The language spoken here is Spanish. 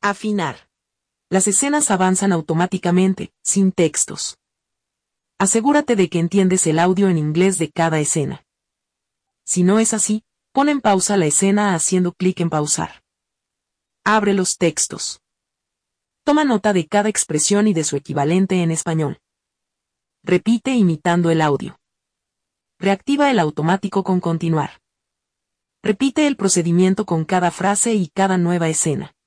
Afinar. Las escenas avanzan automáticamente, sin textos. Asegúrate de que entiendes el audio en inglés de cada escena. Si no es así, pon en pausa la escena haciendo clic en pausar. Abre los textos. Toma nota de cada expresión y de su equivalente en español. Repite imitando el audio. Reactiva el automático con continuar. Repite el procedimiento con cada frase y cada nueva escena.